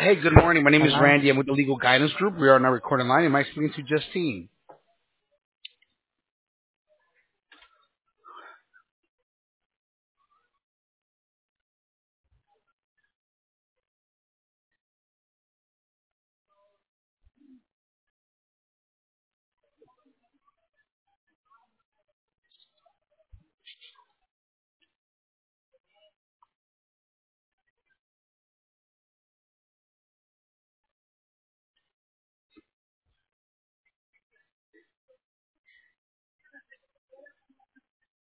Hey, good morning. My name is Hello. Randy. I'm with the Legal Guidance Group. We are on our recording line. Am I speaking to Justine?